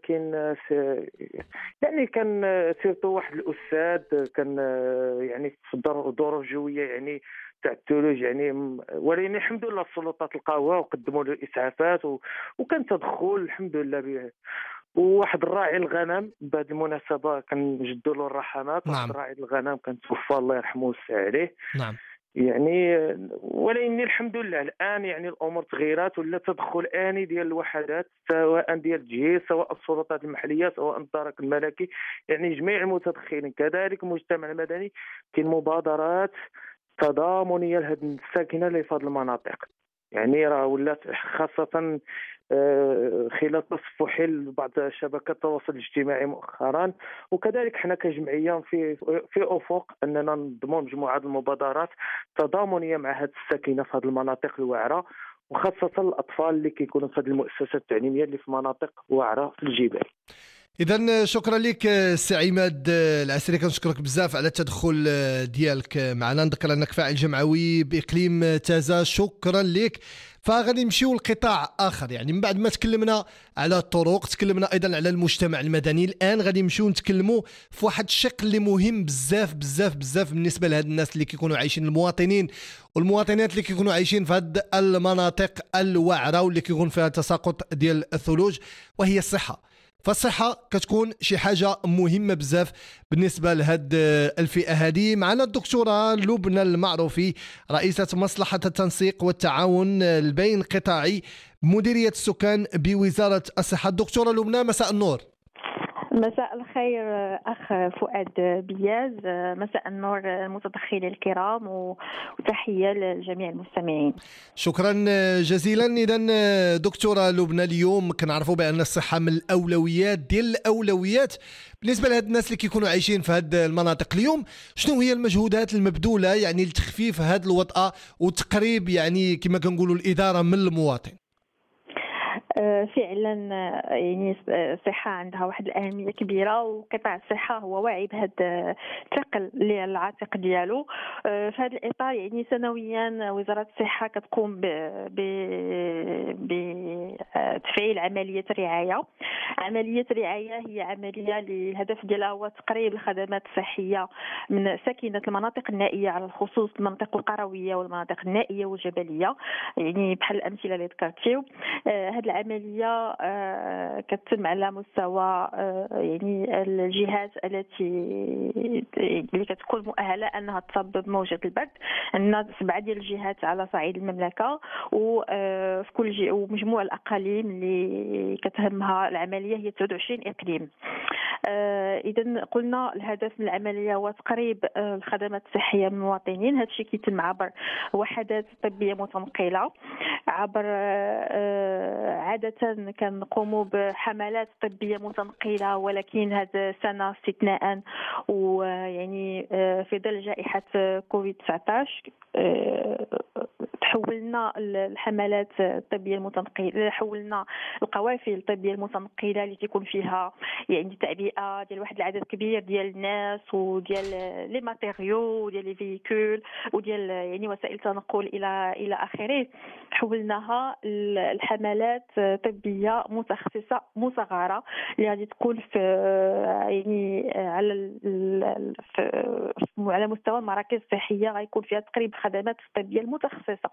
كان سيرتو واحد الاستاذ كان يعني في الظروف الجويه يعني تاع الثلوج يعني، ولكن الحمد لله السلطات لقاوها وقدموا له الاسعافات وكان تدخل الحمد لله وواحد الراعي الغنم بهذه المناسبه كنجدوا له الرحمات. نعم. واحد الراعي الغنم كان توفى الله يرحمه ويوسع عليه. نعم. يعني ولكن الحمد لله الان يعني الامور تغيرات ولا تدخل اني ديال الوحدات سواء ديال التجهيز سواء السلطات المحليه سواء الدرك الملكي، يعني جميع المتدخلين كذلك المجتمع المدني. كاين مبادرات تضامنيه لهذه الساكنه اللي في هذه المناطق. يعني راه ولات خاصة خلال تصفح بعض شبكات التواصل الاجتماعي مؤخرا، وكذلك حنا كجمعية في أفق أننا ننظموا مجموعة المبادرات تضامنية مع هذه الساكنة في هذه المناطق الوعرة، وخاصة الأطفال اللي كيكونوا في هذه المؤسسات التعليمية اللي في مناطق وعرة في الجبال. اذا شكرا لك سي عماد العسري، كنشكرك بزاف على التدخل ديالك معنا. نذكر انك فاعل جمعوي باقليم تازا، شكرا لك. فغادي نمشيو لقطاع اخر، يعني من بعد ما تكلمنا على الطرق، تكلمنا ايضا على المجتمع المدني، الان غادي نمشيو نتكلموا في واحد الشق اللي مهم بزاف بزاف بزاف بالنسبه لهاد الناس اللي كيكونوا عايشين، المواطنين والمواطنات اللي كيكونوا عايشين في هاد المناطق الوعره واللي كيكون فيها تساقط ديال الثلوج، وهي الصحه. فالصحة كتكون شي حاجة مهمة بزاف بالنسبة لهاد الفئة هذه. معنا الدكتورة لبنى المعروفي، رئيسة مصلحة التنسيق والتعاون البين قطاعي مديرية السكان بوزارة الصحة. الدكتورة لبنى، مساء النور. مساء الخير أخ فؤاد بياز، مساء النور المتدخلين الكرام، وتحية لجميع المستمعين. شكرا جزيلا. إذا دكتورة لبنى، اليوم كنعرفوا بأن الصحة من الأولويات ديال الأولويات بالنسبة لهاد الناس اللي كيكونوا عايشين في هاد المناطق. اليوم شنو هي المجهودات المبذولة يعني لتخفيف هاد الوطأة وتقريب يعني كما كنقولوا الإدارة من المواطن؟ فعلا يعني الصحة عندها واحد الأهمية كبيرة، وقطاع الصحة هو واعي بهذا الثقل اللي على العاتق ديالو. في هذا الإطار يعني سنويا وزارة الصحة كتقوم بتفعيل عملية رعاية. عملية رعاية هي عملية الهدف ديالها هو تقريب الخدمات الصحية من ساكنة المناطق النائية، على الخصوص المناطق القروية والمناطق النائية والجبلية، يعني بحال الأمثلة اللي ذكرتيو. هذه العملية كتتم على مستوى يعني الجهات اللي كتكون مؤهلة أنها تسبب موجة البرد. عندنا 7 ديال الجهات على صعيد المملكة، وفي كل ومجموع الأقاليم اللي كتهمها العملية هي 29 إقليم. إذا قلنا الهدف من العملية هو تقريب الخدمات الصحية من المواطنين. هذا الشيء كيتم عبر وحدات طبية متنقلة، عبر عادة كنقوموا بحملات طبية متنقلة، ولكن هذا سنة استثناء، ويعني في ظل جائحة كوفيد 19 تحولنا الحملات الطبية المتنقلة، حولنا القوافل الطبية المتنقلة اللي تكون فيها يعني تعبئة ديال واحد العدد كبير ديال الناس وديال لي ماتيريو وديال لي فيكول وديال يعني وسائل التنقل الى اخره. حولناها الحملات طبية متخصصة مصغرة اللي غادي تكون في يعني على مستوى المراكز الصحية، غيكون فيها تقريبا الخدمات الطبية المتخصصة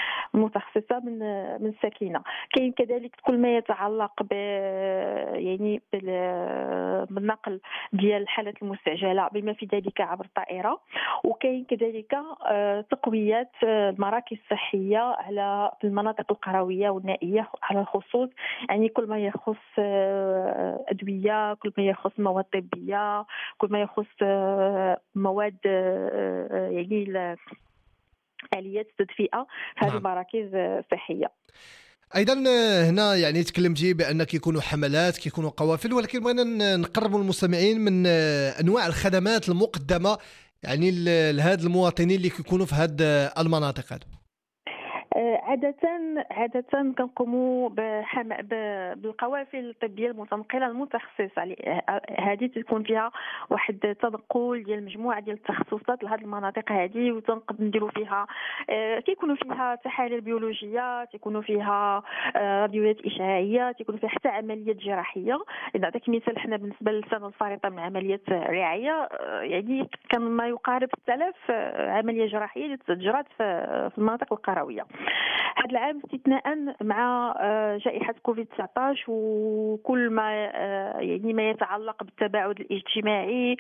من الساكنة. كاين كذلك كل ما يتعلق يعني بالنقل ديال الحالات المستعجلة بما في ذلك عبر الطائرة، وكاين كذلك تقوية المراكز الصحية على المناطق القروية والنائية على الخصوص، يعني كل ما يخص أدوية، كل ما يخص مواد طبية، كل ما يخص مواد يعني آليات التدفئة في هذه المراكز الصحية. ايضا هنا يعني تكلمتي بان كيكونوا حملات، كيكونوا قوافل، ولكن بغينا نقربوا المستمعين من انواع الخدمات المقدمه يعني لهاد المواطنين اللي كيكونوا في هاد المناطق هذو. عادة كنقوموا بالقوافل الطبية المتنقلة المتخصصة. هذه تكون فيها واحد التنقل ديال مجموعة ديال التخصصات لهذه المناطق هذه، وتنقدر نديروا فيها كيكونوا فيها تحاليل بيولوجية، تكونوا فيها راديوات إشعاعية، تكونوا فيها حتى عمليات جراحية. نعطيك مثال، حنا بالنسبة للسنة الفارطة من عمليات رعاية يعني كان ما يقارب 6000 عملية جراحية اللي تجرات في المناطق القروية. هذا العام استثناء مع جائحة كوفيد 19 وكل ما يعني ما يتعلق بالتباعد الاجتماعي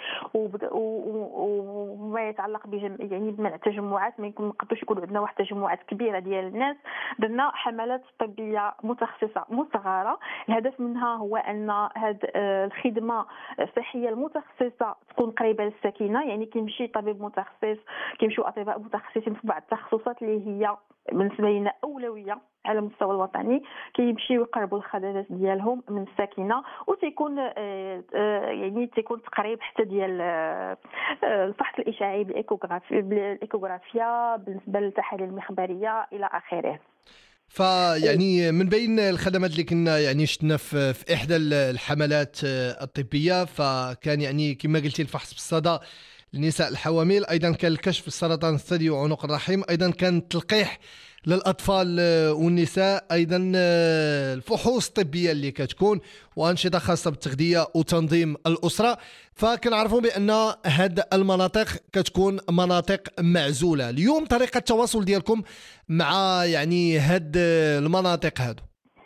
وما يتعلق يعني بمنع التجمعات، ما نقدروش يكون عندنا واحد تجمعات كبيرة ديال الناس. درنا حملات طبية متخصصة مصغرة، الهدف منها هو أن هذه الخدمة الصحية المتخصصة تكون قريبة للساكنة. يعني كيمشي طبيب متخصص، كيمشيو أطباء متخصصين في بعض التخصصات اللي هي بالنسبه لنا اولويه على المستوى الوطني، كيمشيو يقربوا الخدمات ديالهم من الساكنه، وتيكون يعني تيكون تقريب حتى ديال الفحص الاشعاعي بالايكوغرافيا بالنسبه للتحاليل المخبريه الى اخره. فيعني من بين الخدمات اللي كنا يعني شفنا في احدى الحملات الطبيه، فكان يعني كما قلتي الفحص بالصدى للنساء الحوامل، ايضا كان الكشف السرطان الثدي وعنق الرحم، ايضا كان التلقيح للاطفال والنساء، ايضا الفحوص الطبيه اللي كتكون، وانشطه خاصه بالتغذيه وتنظيم الاسره. فكنعرفوا بان هاد المناطق كتكون مناطق معزوله. اليوم طريقه التواصل ديالكم مع يعني هاد المناطق هادو؟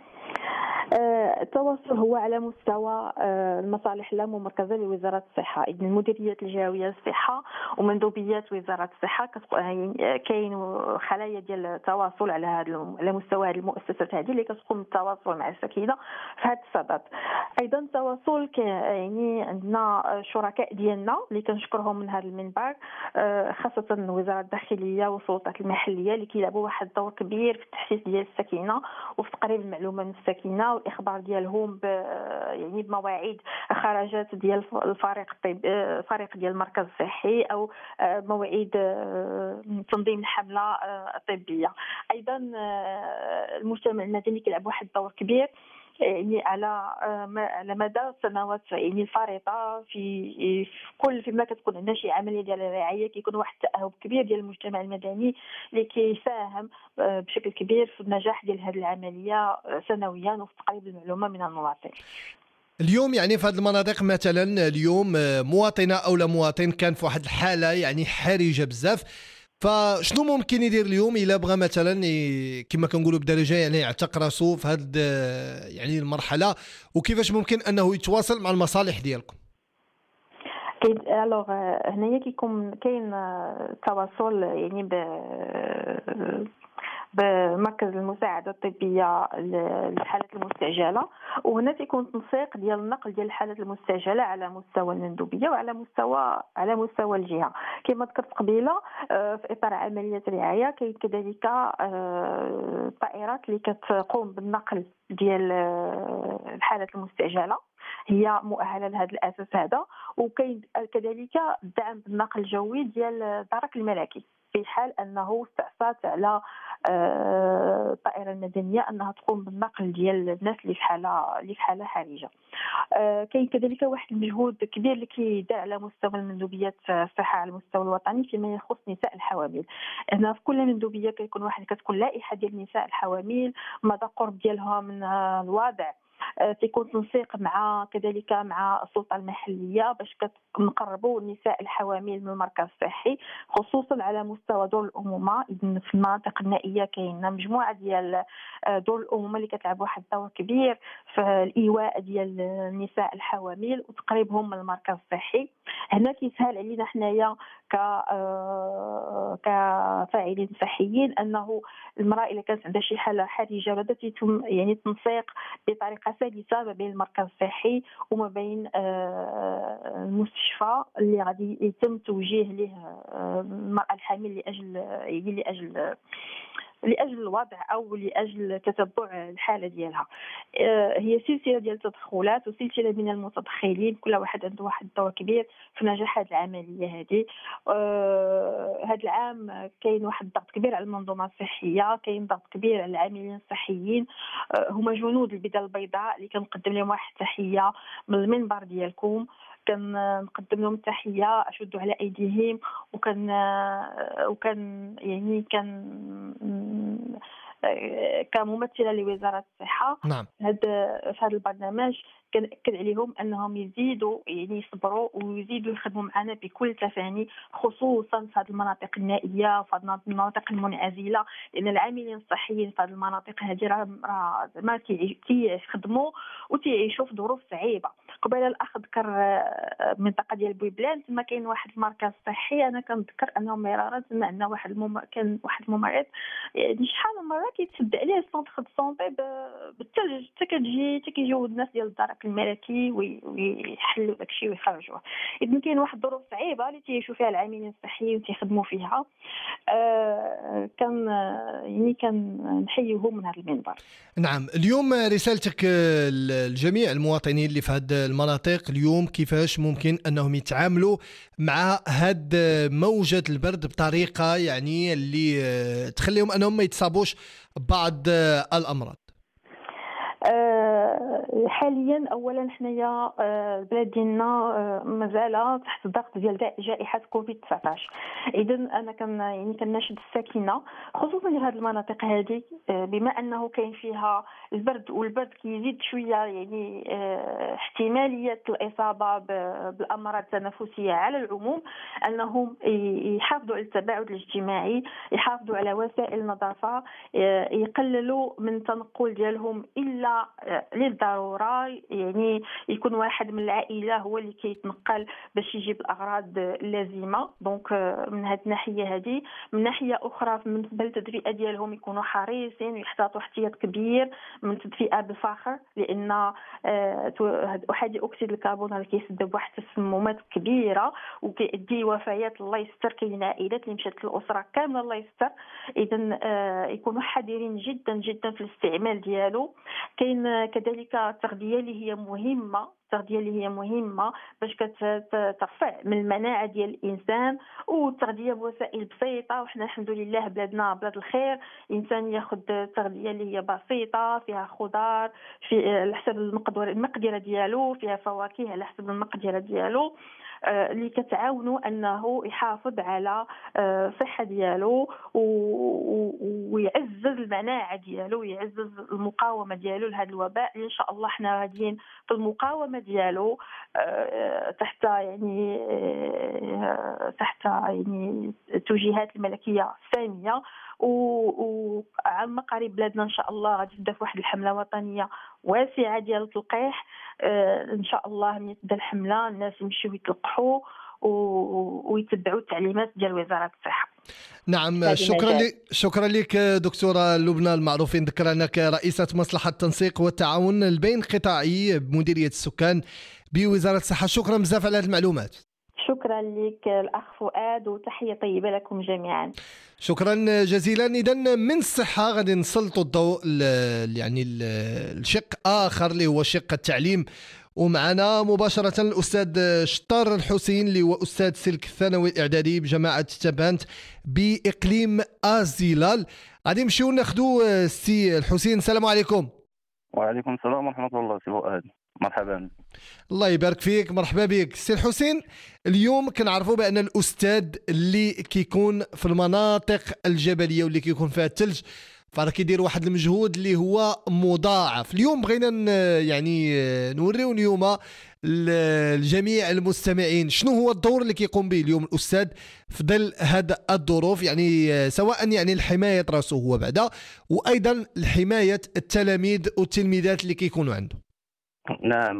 التواصل هو على مستوى المصالح اللاممركزه لوزاره الصحه، اذن المديريات الجهويه للصحه ومندوبيات وزاره الصحه كاين خلايا ديال التواصل على مستوى هذه المؤسسات هذه اللي كتقوم بالتواصل مع السكينه في هذا الصدد. ايضا التواصل يعني عندنا شركاء ديالنا اللي كنشكرهم من هذا المنبر، خاصه وزاره الداخليه والسلطات المحليه اللي كيلعبوا واحد الدور كبير في التحسيس ديال السكينه وفي تقريب المعلومه من السكينه والاخبار ديالهم يعني بمواعيد خرجات ديال الفريق الطبي، فريق ديال المركز الصحي، او مواعيد تنظيم الحمله الطبيه. ايضا المجتمع المدني كيلعب واحد الدور كبير يعني على مدى السنوات يعني الفارطه في كل فيما كتكون عندنا شي عمليه ديال الرعايه، كيكون واحد التاهب كبير ديال المجتمع المدني اللي كيساهم بشكل كبير في النجاح ديال هذه العمليه سنويا وفي تقريب المعلومه من المواطن. اليوم يعني في هذه المناطق مثلا اليوم مواطنه او لا مواطن كان في واحد الحاله يعني حرجه بزاف، فشنو ممكن يدير اليوم الا بغى مثلا كما كنقولوا بدرجه يعني يعتق راسو في هذه يعني المرحله، وكيفاش ممكن انه يتواصل مع المصالح ديالكم؟ الوغ هنايا كاين تواصل يعني بمركز المساعده الطبيه للحالات المستعجله، وهنا تيكون تنسيق ديال النقل ديال الحالات المستعجله على مستوى المندوبيه وعلى مستوى الجهه. كما ذكرت قبيله في اطار عمليات الرعايه كاين كذلك الطائرات اللي كتقوم بالنقل ديال الحالات المستعجله، هي مؤهله لهذا الاساس هذا. وكاين كذلك الدعم بالنقل الجوي ديال الدرك الملكي في حال انه استعصت على الطائره المدنيه انها تقوم بالنقل ديال الناس اللي في حاله حرجه. كاين كذلك واحد المجهود كبير اللي كيدار على مستوى المندوبيات الصحه على المستوى الوطني فيما يخص نساء الحوامل. هنا في كل مندوبيه كتكون لائحه ديال نساء الحوامل، مدى قرب ديالها من الوضع، تيكون تنسيق كذلك مع السلطه المحليه باش كنقربوا النساء الحوامل من المركز الصحي، خصوصا على مستوى دور الامومه. اذن في المناطق النائيه كاين مجموعه ديال دور الامومه اللي كتلعب واحد الدور كبير في الايواء ديال النساء الحوامل وتقريبهم من المركز الصحي. هنا كيسهل علينا حنايا كفاعلين صحيين انه المراه اذا كانت عندها شي حاله حرجه بدا يتم يعني تنسيق بطريقه سلسه ما بين المركز الصحي وما بين المستشفى اللي غادي يتم توجيه ليه المراه الحامل لاجل الوضع او لاجل تتبع الحاله ديالها. هي سلسله ديال التدخلات وسلسله من المتدخلين، كل واحد عنده واحد الدور كبير في نجاح هذه العمليه هذه. هذا العام كاين واحد الضغط كبير على المنظومه الصحيه، كاين ضغط كبير على العاملين الصحيين، هما جنود البدله البيضاء اللي كنقدم لهم واحد التحيه من المنبر ديالكم. كنقدم لهم التحيه، اشد على ايديهم، وكان يعني كممثله لوزاره الصحه. نعم. في هذا البرنامج كنأكد عليهم انهم يزيدوا يعني يصبروا ويزيدوا يخدموا معنا بكل تفاني، خصوصا في هذه المناطق النائيه وفي هذه المناطق المنعزله، لان العاملين الصحيين في هذه المناطق هذه راه ما كيخدموا وتيعيشوا في ظروف صعيبه. قبل الاخ ذكر المنطقه ديال بويبلان تما كاين واحد المركز صحي، انا كنذكر انه مرارا تما عندنا كان واحد الممرض يعني شحال من مره كيتسد عليه السونتر دو سونتي بالثلج حتى كيجيو الناس ديال الدار العقل الملكي ويحلوا داكشي ويخرجوه. اذا كاين واحد الظروف صعيبه اللي تيعيشوا فيها العاملين الصحيين وتيخدموا فيها، كان نحييهم من هذا المنبر. نعم، اليوم رسالتك لجميع المواطنين اللي في هذه المناطق اليوم، كيفاش ممكن انهم يتعاملوا مع هاد موجة البرد بطريقة يعني اللي تخليهم انهم ما يتصابوش بعض الامراض؟ حاليا اولا حنايا البلاد ديالنا مازال تحت ضغط ديال جائحه كوفيد 19. اذا انا كنناشد الساكنه خصوصا في هذه المناطق هذه، بما انه كاين فيها البرد والبرد كيزيد شويه يعني احتماليه الاصابه بالامراض التنفسيه على العموم، انهم يحافظوا على التباعد الاجتماعي، يحافظوا على وسائل النظافه، يقللوا من التنقل ديالهم الا للضروره، يعني يكون واحد من العائله هو اللي كيتنقل باش يجيب الاغراض اللازمه. دونك من هذه الناحيه هذه. من ناحيه اخرى بالنسبه للتدفئه ديالهم يكونوا حريصين ويحتاطوا احتياط كبير من التدفئه بالفخر، لان احادي اكسيد الكربون هذا كيسبب واحد التسممات كبيره وكيؤدي وفيات. الله يستر، كاين عائلات اللي مشات للاسره كامله الله يستر. اذا يكونوا حذرين جدا جدا في الاستعمال ديالو. كاين كذلك التغذيه اللي هي مهمه باش كترفع من المناعه ديال الانسان، والتغذيه بوسائل بسيطه. وحنا الحمد لله بلادنا بلاد الخير، الانسان ياخذ التغذيه اللي هي بسيطه، فيها خضار على حسب المقدره ديالو، فيها فواكه على حسب المقدره ديالو، اللي كتعاونوا انه يحافظ على الصحه ديالو ويعزز المناعه ديالو ويعزز المقاومه ديالو لهذا الوباء. ان شاء الله حنا غاديين في المقاومه ديالو تحت توجيهات الملكيه الساميه. وعما قريب بلادنا ان شاء الله غادي تبدا في واحد الحمله وطنيه واسعه ديال التلقيح. ان شاء الله من تبدا الحمله الناس يمشيو يتلقحوا ويتبعوا التعليمات ديال وزاره الصحه. نعم، شكرا لك دكتوره لبنى المعروفين. ذكر انك رئيسه مصلحه التنسيق والتعاون البين قطاعي بمديريه السكان بوزاره الصحه. شكرا بزاف على هذه المعلومات. شكرا لك الأخ فؤاد، وتحية طيبة لكم جميعا. شكرا جزيلا. إذا من الصحة غادي نسلطوا الضوء يعني الشق آخر اللي هو شق التعليم، ومعنا مباشرة الأستاذ شطار الحسين اللي هو أستاذ سلك الثانوي الإعدادي بجامعة تبانت بإقليم آزيلال. غادي نمشيو ناخذوا سي الحسين. السلام عليكم. وعليكم السلام ورحمة الله. سي فؤاد مرحبا. الله يبارك فيك، مرحبا بك سي الحسين. اليوم كنعرفوا بان الاستاذ اللي كيكون في المناطق الجبليه واللي كيكون فيها الثلج فراه كيدير واحد المجهود اللي هو مضاعف. اليوم بغينا يعني نوريو اليوم لجميع المستمعين شنو هو الدور اللي كيقوم به اليوم الاستاذ في ظل هذا الظروف، يعني سواء يعني الحمايه راسه هو بعدا، وايضا الحمايه التلاميذ والتلميذات اللي كيكونوا عنده. نعم.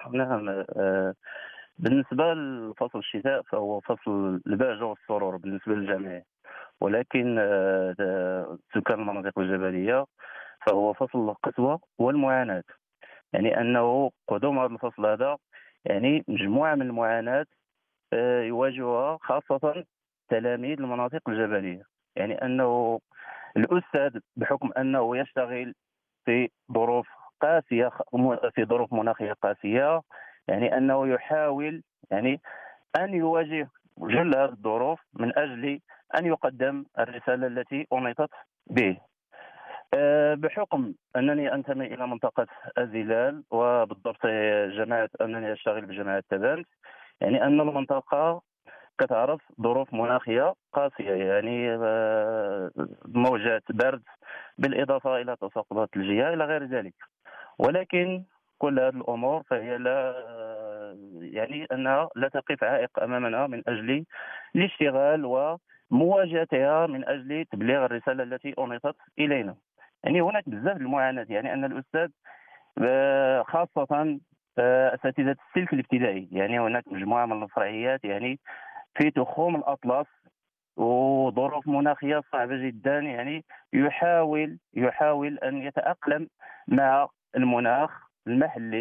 بالنسبة لفصل الشتاء فهو فصل البهجة والسرور بالنسبة للجميع، ولكن سكان المناطق الجبلية فهو فصل القسوة والمعاناة. يعني أنه قدوم هذا الفصل هذا يعني مجموعة من المعاناة يواجهها خاصة تلاميذ المناطق الجبلية. يعني أنه الأستاذ بحكم أنه يشتغل في ظروف قاسية، في ظروف مناخية قاسية، يعني أنه يحاول يعني أن يواجه جل هذه الظروف من أجل أن يقدم الرسالة التي أنيطت به. بحكم أنني أنتمي إلى منطقة الزلال، وبالضبط أنني أشتغل بجامعة تبانت، يعني أن المنطقة كتعرف ظروف مناخية قاسية، يعني موجات برد بالإضافة إلى تساقطات ثلجية إلى غير ذلك. ولكن كل هذه الأمور فهي لا يعني أنها لا تقف عائق أمامنا من أجل الاشتغال ومواجهتها من أجل تبليغ الرسالة التي أنيطت إلينا. يعني هناك بزاف المعاناة، يعني أن الأستاذ خاصة أساتذة السلك الابتدائي، يعني هناك مجموعة من الفرعيات يعني في تخوم الأطلس وظروف مناخية صعبة جدا، يعني يحاول أن يتأقلم مع المناخ المحلي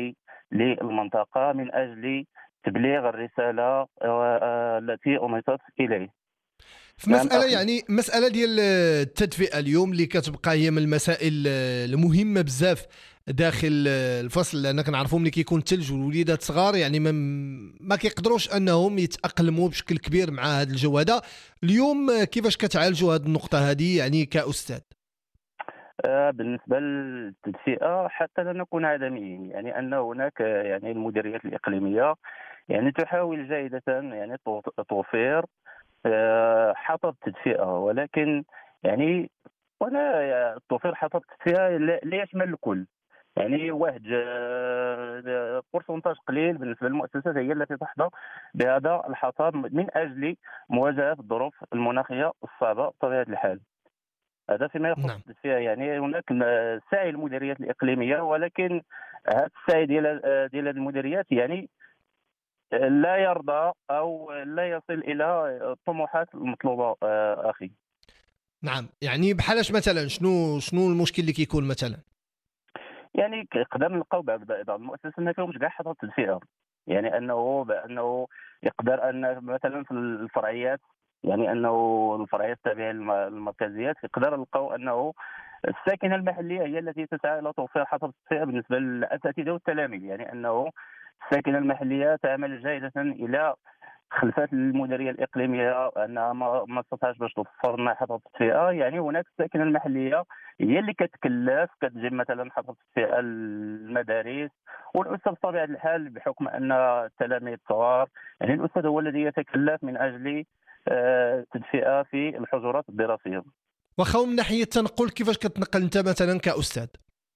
للمنطقة من أجل تبليغ الرسالة التي أمرت إليه. في مسألة يعني مسألة ديال التدفئة اليوم اللي كتبقى هي من المسائل المهمة بزاف داخل الفصل، لأن كنعرفوا ملي كيكون الثلج والوليدات صغار يعني ما كيقدروش أنهم يتأقلموا بشكل كبير مع هذا الجو هذا. اليوم كيفاش كتعالجوا هذه النقطة هذه يعني كأستاذ؟ بالنسبة للتدفئة حتى لا نكون عدميين، يعني أن هناك يعني المديريات الإقليمية يعني تحاول جاهدة يعني توفير حطب تدفئة، ولكن يعني توفير حطب تدفئة لا يشمل الكل. يعني واحد بورسونتاج قليل بالنسبة للمؤسسات هي التي تحظى بهذا الحطب من أجل مواجهة الظروف المناخية الصعبة بطبيعة الحال. هذا فيما يخص التدفئة. يعني هناك سعي المديريات الإقليمية، ولكن هذا السعي ديال المديريات يعني لا يرضى أو لا يصل إلى الطموحات المطلوبة أخي. نعم، يعني بحالاش مثلا شنو المشكل اللي كيكون مثلا؟ يعني يقدر نلقاو بعض المؤسسات ما فيهمش كاع حطب تدفئة، يعني أنه يقدر أن مثلا في الفرعيات، يعني أنه الفرعيات التابعة للمركزيات يقدر نلقاو أنه الساكنة المحلية هي التي تسعى إلى توفير حطب تدفئة بالنسبة للأساتذة والتلاميذ. يعني أنه الساكنة المحلية تعمل جاهدة إلى خلفات المديرية الإقليمية أنها ما استطاعتش باش توفر لنا حطب تدفئة. يعني هناك الساكنة المحلية هي اللي كتكلف كتجيب مثلا حطب تدفئة المدارس، والأستاذ بطبيعة الحال بحكم أن التلاميذ صغار يعني الأستاذ هو الذي يتكلف من أجل التدفئة في الحجرات الدراسية. واخا من ناحية التنقل كيفاش كتنقل أنت مثلا كأستاذ؟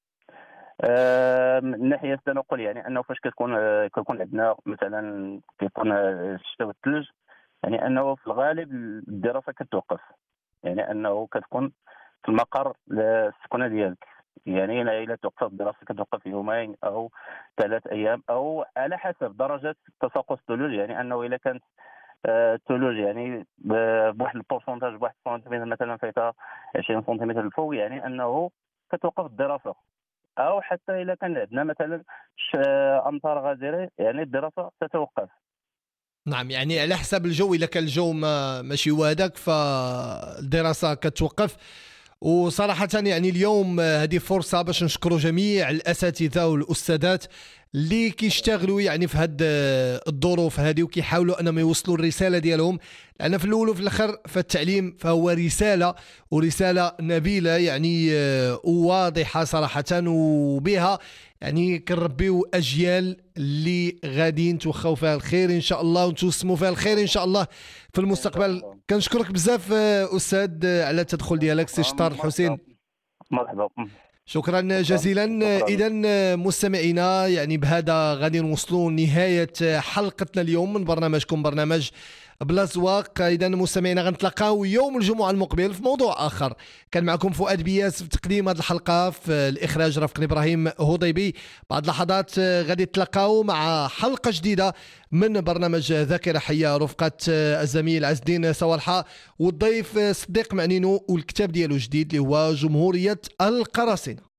من ناحية التنقل يعني أنه فاش كيكون عندنا مثلا كيكون الشتاء والثلج، يعني أنه في الغالب الدراسة كتوقف، يعني أنه كتكون في المقر السكنة ديالك. يعني إلا توقفت الدراسة كتوقف يومين أو 3 أيام أو على حسب درجة تساقط الثلوج. يعني أنه إلا كانت الثلوج يعني بواحد البورسونتاج بواحد سنتيمتر مثلا فايتها 20 سنتيمتر الفوق، يعني أنه كتوقف الدراسة. أو حتى إذا كان عندنا مثلا أمطار غزيرة يعني الدراسة تتوقف. نعم، يعني على حسب الجو، إذا كان الجو ماشي وهذاك فالدراسة كتوقف. وصراحة يعني اليوم هذه فرصة باش نشكروا جميع الأساتذة والأستاذات اللي كيشتغلوا يعني في هاد الظروف هذه وكيحاولوا انهم يوصلوا الرساله ديالهم، لان في الاول وفي الاخر فالتعليم فهو رساله، ورساله نبيله يعني وواضحه صراحه، وبها يعني كنربيو اجيال اللي غادي نتوخاو فيها الخير ان شاء الله ونتوسموا فيها الخير ان شاء الله في المستقبل. كنشكرك بزاف استاذ على التدخل ديالك سي شطار الحسين. مرحبا. شكرا جزيلا. اذا مستمعينا يعني بهذا غادي نوصلوا نهايه حلقتنا اليوم من برنامجكم برنامج بلا زواق. اذا مستمعينا غنتلاقاو يوم الجمعه المقبل في موضوع اخر. كان معكم فؤاد بياس في تقديم هذه الحلقه، في الاخراج رفقني ابراهيم هضيبي. بعد لحظات غادي تلاقاو مع حلقه جديده من برنامج ذاكره حيه رفقه الزميل عز الدين صوالحه والضيف صديق معنينو، والكتاب ديالو جديد اللي هو جمهوريه القراصنه.